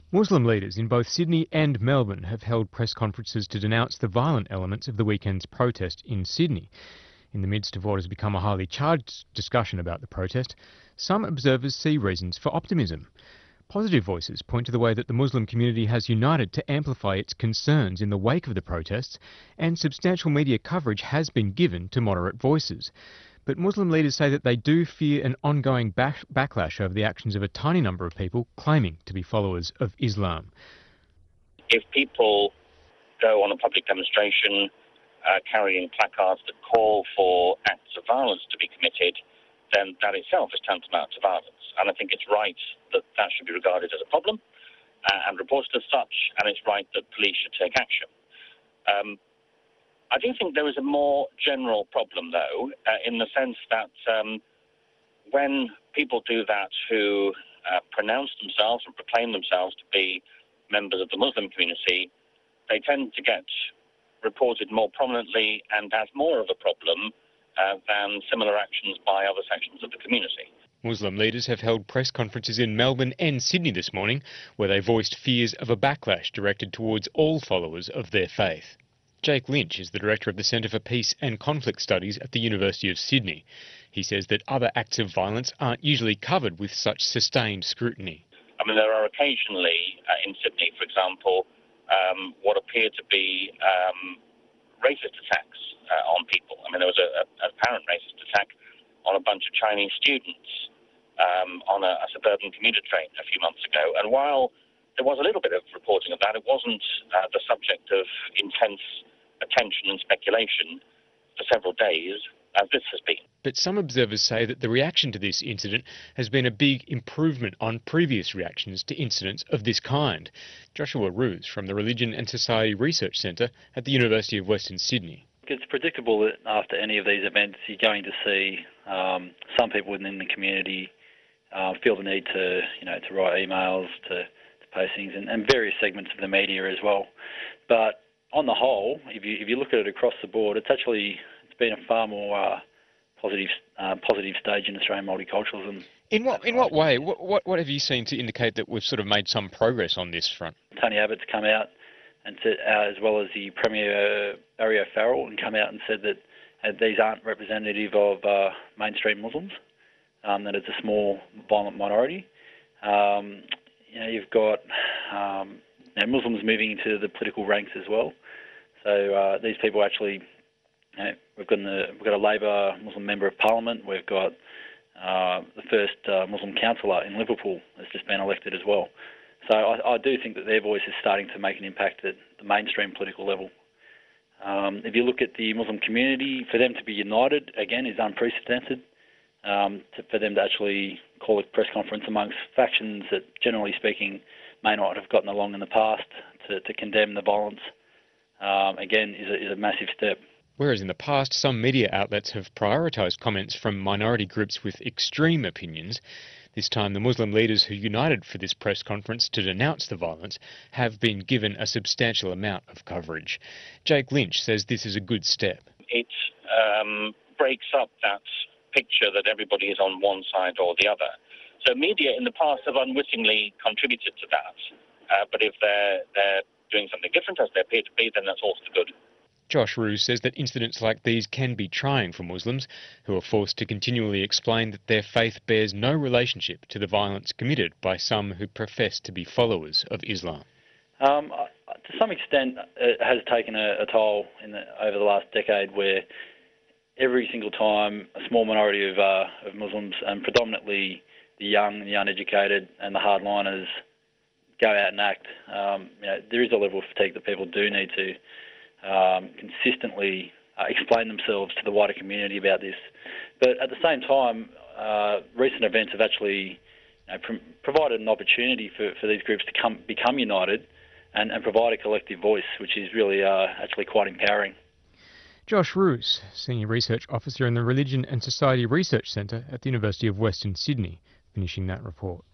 Muslim leaders in both Sydney and Melbourne have held press conferences to denounce the violent elements of the weekend's protest in Sydney. In the midst of what has become a highly charged discussion about the protest, some observers see reasons for optimism. Positive voices point to the way that the Muslim community has united to amplify its concerns in the wake of the protests, and substantial media coverage has been given to moderate voices. But Muslim leaders say that they do fear an ongoing backlash over the actions of a tiny number of people claiming to be followers of Islam. If people go on a public demonstration carrying placards that call for acts of violence to be committed, then that itself is tantamount to violence. And I think it's right that that should be regarded as a problem and reported as such, and it's right that police should take action. I do think there is a more general problem, though, in the sense that when people do that who pronounce themselves and proclaim themselves to be members of the Muslim community, they tend to get reported more prominently and as more of a problem than similar actions by other sections of the community. Muslim leaders have held press conferences in Melbourne and Sydney this morning, where they voiced fears of a backlash directed towards all followers of their faith. Jake Lynch is the director of the Centre for Peace and Conflict Studies at the University of Sydney. He says that other acts of violence aren't usually covered with such sustained scrutiny. I mean, there are occasionally in Sydney, for example, what appear to be racist attacks on people. I mean, there was an apparent racist attack on a bunch of Chinese students on a suburban commuter train a few months ago. And while there was a little bit of reporting of that, it wasn't the subject of intense attention and speculation for several days, as this has been. But some observers say that the reaction to this incident has been a big improvement on previous reactions to incidents of this kind. Joshua Roos from the Religion and Society Research Centre at the University of Western Sydney. It's predictable that after any of these events, you're going to see some people within the community feel the need to write emails, to post things, and various segments of the media as well. But on the whole, if you look at it across the board, it's been a far more positive stage in Australian multiculturalism. In what way? What have you seen to indicate that we've sort of made some progress on this front? Tony Abbott's come out and said, as well as the Premier Barry O'Farrell, and come out and said that these aren't representative of mainstream Muslims, that it's a small, violent minority. You've got Muslims moving into the political ranks as well. So these people actually, we've got a Labor Muslim Member of Parliament. We've got the first Muslim councillor in Liverpool has just been elected as well. So I do think that their voice is starting to make an impact at the mainstream political level. If you look at the Muslim community, for them to be united, again, is unprecedented. For them to actually call a press conference amongst factions that, generally speaking, may not have gotten along in the past to condemn the violence, again, is a massive step. Whereas in the past, some media outlets have prioritised comments from minority groups with extreme opinions, this time the Muslim leaders who united for this press conference to denounce the violence have been given a substantial amount of coverage. Jake Lynch says this is a good step. It breaks up that picture that everybody is on one side or the other. So media in the past have unwittingly contributed to that. But if they're doing something different, as they appear to be, then that's also good. Josh Roos says that incidents like these can be trying for Muslims, who are forced to continually explain that their faith bears no relationship to the violence committed by some who profess to be followers of Islam. To some extent, it has taken a toll over the last decade, where every single time a small minority of Muslims, and predominantly the young, the uneducated and the hardliners, go out and act, there is a level of fatigue that people do need to consistently explain themselves to the wider community about this. But at the same time, recent events have actually provided an opportunity for these groups to become united and provide a collective voice, which is really actually quite empowering. Josh Roos, Senior Research Officer in the Religion and Society Research Centre at the University of Western Sydney, finishing that report.